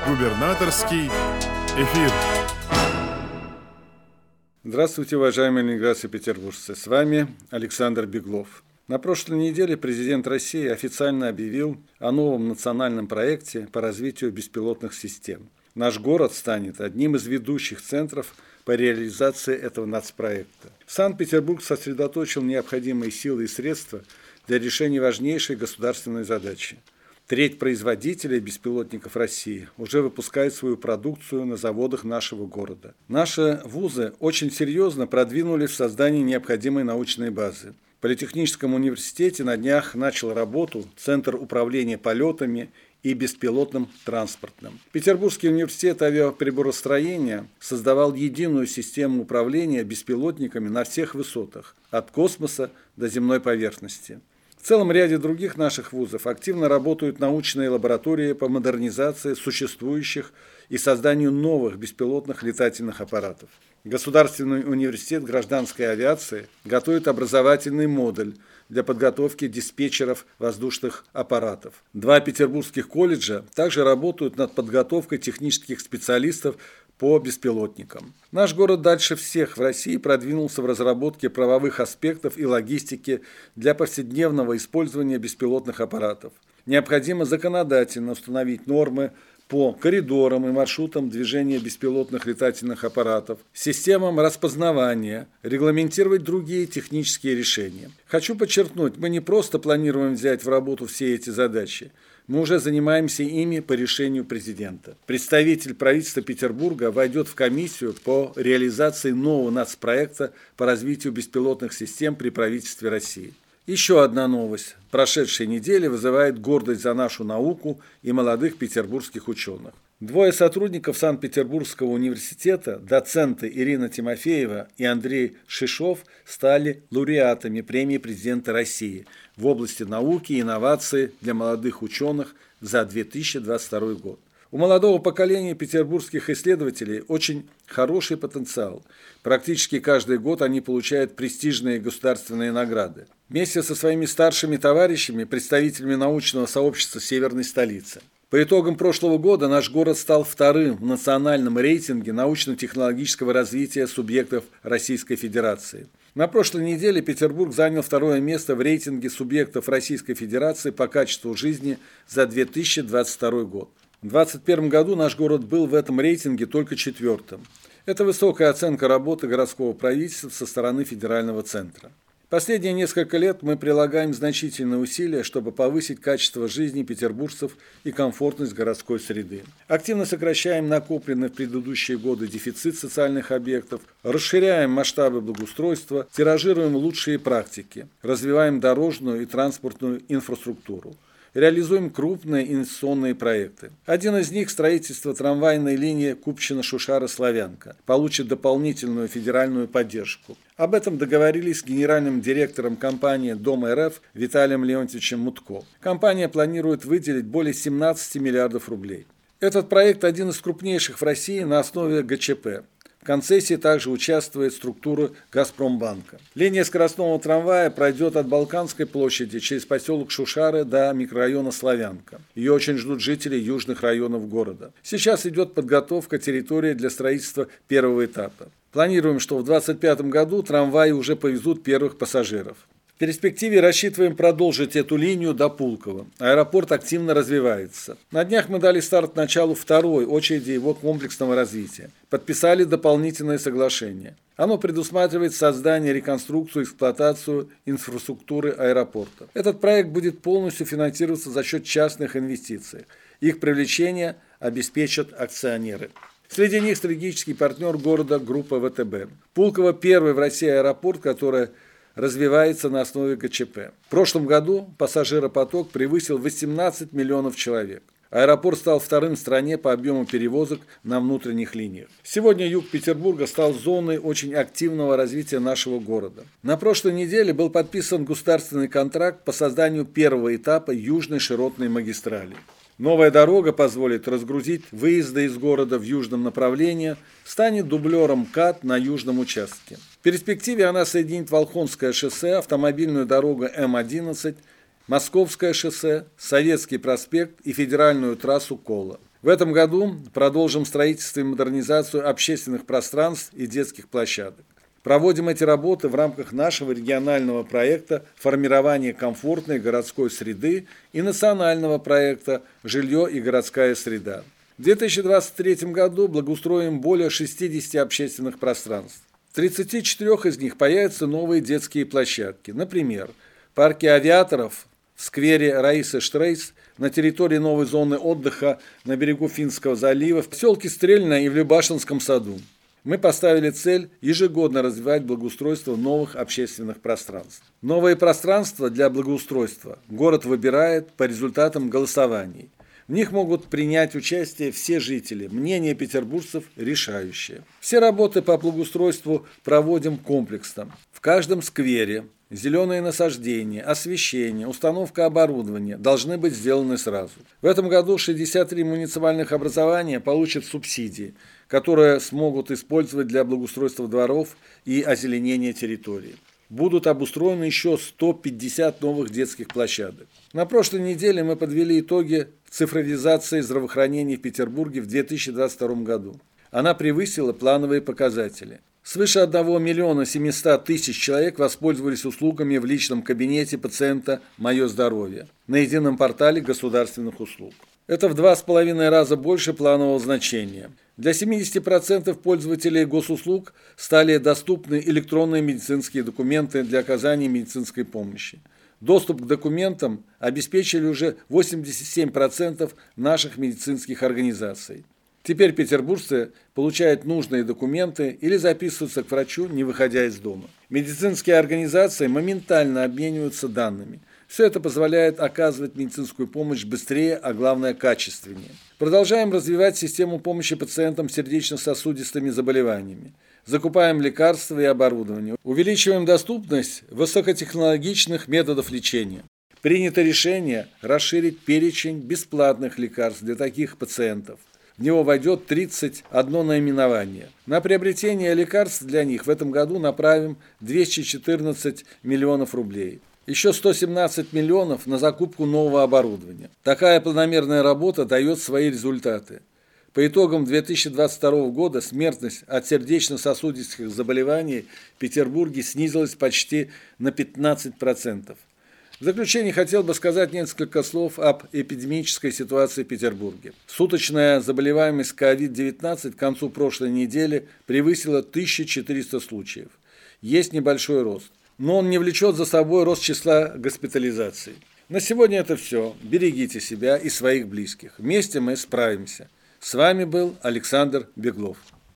Губернаторский эфир. Здравствуйте, уважаемые ленинградцы и петербуржцы. С вами Александр Беглов. На прошлой неделе президент России официально объявил о новом национальном проекте по развитию беспилотных систем. Наш город станет одним из ведущих центров по реализации этого нацпроекта. Санкт-Петербург сосредоточил необходимые силы и средства для решения важнейшей государственной задачи. Треть производителей беспилотников России уже выпускает свою продукцию на заводах нашего города. Наши вузы очень серьезно продвинулись в создании необходимой научной базы. В Политехническом университете на днях начал работу Центр управления полетами и беспилотным транспортом. Петербургский университет авиаприборостроения создавал единую систему управления беспилотниками на всех высотах, от космоса до земной поверхности. В целом ряде других наших вузов активно работают научные лаборатории по модернизации существующих и созданию новых беспилотных летательных аппаратов. Государственный университет гражданской авиации готовит образовательный модуль для подготовки диспетчеров воздушных аппаратов. 2 петербургских колледжа также работают над подготовкой технических специалистов по беспилотникам. Наш город дальше всех в России продвинулся в разработке правовых аспектов и логистики для повседневного использования беспилотных аппаратов. Необходимо законодательно установить нормы по коридорам и маршрутам движения беспилотных летательных аппаратов, системам распознавания, регламентировать другие технические решения. Хочу подчеркнуть, мы не просто планируем взять в работу все эти задачи, мы уже занимаемся ими по решению президента. Представитель правительства Петербурга войдет в комиссию по реализации нового нацпроекта по развитию беспилотных систем при правительстве России. Еще одна новость прошедшей недели вызывает гордость за нашу науку и молодых петербургских ученых. 2 сотрудников Санкт-Петербургского университета, доценты Ирина Тимофеева и Андрей Шишов, стали лауреатами премии президента России в области науки и инноваций для молодых ученых за 2022 год. У молодого поколения петербургских исследователей очень хороший потенциал. Практически каждый год они получают престижные государственные награды. Вместе со своими старшими товарищами, представителями научного сообщества Северной столицы. По итогам прошлого года наш город стал вторым в национальном рейтинге научно-технологического развития субъектов Российской Федерации. На прошлой неделе Петербург занял 2-е место в рейтинге субъектов Российской Федерации по качеству жизни за 2022 год. В 2021 году наш город был в этом рейтинге только 4-м. Это высокая оценка работы городского правительства со стороны федерального центра. Последние несколько лет мы прилагаем значительные усилия, чтобы повысить качество жизни петербуржцев и комфортность городской среды. Активно сокращаем накопленный в предыдущие годы дефицит социальных объектов, расширяем масштабы благоустройства, тиражируем лучшие практики, развиваем дорожную и транспортную инфраструктуру. Реализуем крупные инвестиционные проекты. Один из них – строительство трамвайной линии Купчино-Шушара-Славянка. Получит дополнительную федеральную поддержку. Об этом договорились с генеральным директором компании «Дом РФ» Виталием Леонтьевичем Мутко. Компания планирует выделить более 17 миллиардов рублей. Этот проект один из крупнейших в России на основе ГЧП. В концессии также участвует структура «Газпромбанка». Линия скоростного трамвая пройдет от Балканской площади через поселок Шушары до микрорайона Славянка. Ее очень ждут жители южных районов города. Сейчас идет подготовка территории для строительства первого этапа. Планируем, что в 2025 году трамваи уже повезут первых пассажиров. В перспективе рассчитываем продолжить эту линию до Пулково. Аэропорт активно развивается. На днях мы дали старт началу 2-й очереди его комплексного развития. Подписали дополнительное соглашение. Оно предусматривает создание, реконструкцию и эксплуатацию инфраструктуры аэропорта. Этот проект будет полностью финансироваться за счет частных инвестиций. Их привлечение обеспечат акционеры. Среди них стратегический партнер города группа ВТБ. Пулково – первый в России аэропорт, который развивается на основе ГЧП. В прошлом году пассажиропоток превысил 18 миллионов человек. Аэропорт стал 2-м в стране по объему перевозок на внутренних линиях. Сегодня юг Петербурга стал зоной очень активного развития нашего города. На прошлой неделе был подписан государственный контракт по созданию первого этапа Южной широтной магистрали. Новая дорога позволит разгрузить выезды из города в южном направлении, станет дублером КАТ на южном участке. В перспективе она соединит Волхонское шоссе, автомобильную дорогу М-11, Московское шоссе, Советский проспект и федеральную трассу Кола. В этом году продолжим строительство и модернизацию общественных пространств и детских площадок. Проводим эти работы в рамках нашего регионального проекта формирования комфортной городской среды и национального проекта «Жилье и городская среда». В 2023 году благоустроим более 60 общественных пространств. В 34 из них появятся новые детские площадки. Например, в парке авиаторов в сквере Раисы Штрейс, на территории новой зоны отдыха на берегу Финского залива, в поселке Стрельно и в Любашинском саду. Мы поставили цель ежегодно развивать благоустройство новых общественных пространств. Новые пространства для благоустройства город выбирает по результатам голосований. В них могут принять участие все жители, мнение петербуржцев решающее. Все работы по благоустройству проводим комплексно. В каждом сквере зеленые насаждения, освещение, установка оборудования должны быть сделаны сразу. В этом году 63 муниципальных образования получат субсидии, которые смогут использовать для благоустройства дворов и озеленения территории. Будут обустроены еще 150 новых детских площадок. На прошлой неделе мы подвели итоги цифровизации здравоохранения в Петербурге в 2022 году. Она превысила плановые показатели. Свыше 1 миллиона 700 тысяч человек воспользовались услугами в личном кабинете пациента «Мое здоровье» на едином портале государственных услуг. Это в 2,5 раза больше планового значения. Для 70% пользователей госуслуг стали доступны электронные медицинские документы для оказания медицинской помощи. Доступ к документам обеспечили уже 87% наших медицинских организаций. Теперь петербуржцы получают нужные документы или записываются к врачу, не выходя из дома. Медицинские организации моментально обмениваются данными. Все это позволяет оказывать медицинскую помощь быстрее, а главное качественнее. Продолжаем развивать систему помощи пациентам с сердечно-сосудистыми заболеваниями. Закупаем лекарства и оборудование. Увеличиваем доступность высокотехнологичных методов лечения. Принято решение расширить перечень бесплатных лекарств для таких пациентов. В него войдет 31 наименование. На приобретение лекарств для них в этом году направим 214 миллионов рублей. Еще 117 миллионов на закупку нового оборудования. Такая планомерная работа дает свои результаты. По итогам 2022 года смертность от сердечно-сосудистых заболеваний в Петербурге снизилась почти на 15%. В заключение хотел бы сказать несколько слов об эпидемической ситуации в Петербурге. Суточная заболеваемость COVID-19 к концу прошлой недели превысила 1400 случаев. Есть небольшой рост, но он не влечет за собой рост числа госпитализаций. На сегодня это все. Берегите себя и своих близких. Вместе мы справимся. С вами был Александр Беглов.